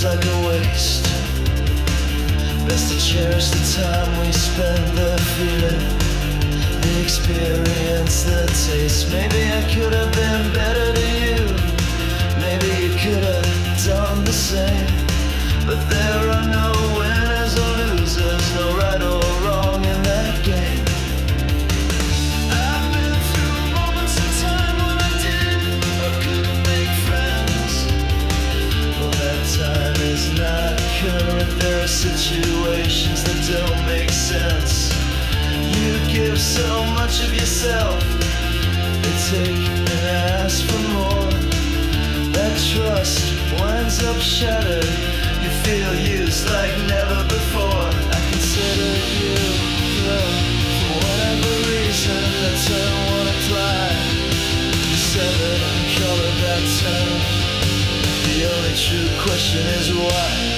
feels like a waste. Best to cherish the time we spend, the feeling, the experience, the taste. Maybe I could have been better to you. Maybe you could have done the same. But there are no winners or losers, no right or wrong in that game. I've been through moments in time when I did or couldn't make friends. Well, that time is not current. There are situations that don't make sense. You give so much of yourself, they take and ask for more. That trust winds up shattered. You feel used like never before. I consider you, love, for whatever reason that term won't apply. You severed and colored that term. The only true question is why.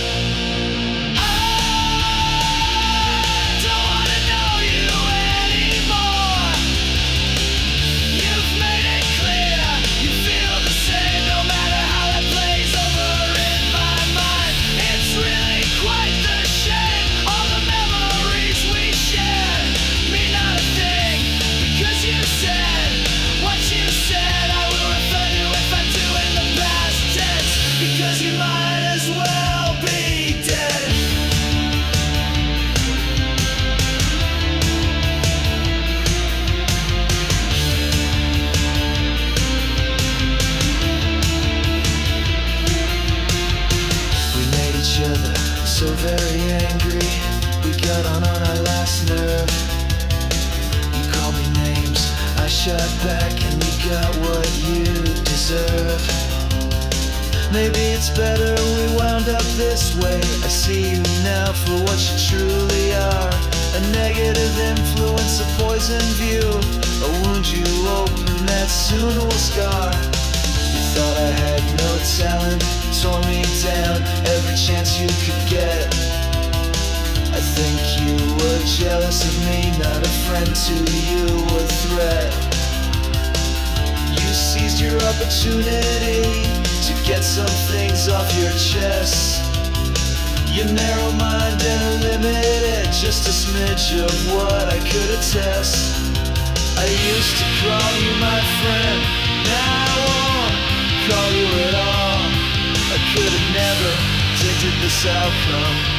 So very angry, we got on our last nerve. You called me names, I shot back, and you got what you deserve. Maybe it's better we wound up this way. I see you now for what you truly are. A negative influence, a poisoned view, a wound you open that soon will scar. You thought I had no talent, tore me down every chance you could get. I think you were jealous of me, not a friend to you, a threat. You seized your opportunity to get some things off your chest. You're narrow-minded and limited, just a smidge of what I could attest. I used to call you my friend, now I won't call you at all. I could have never predicted this outcome.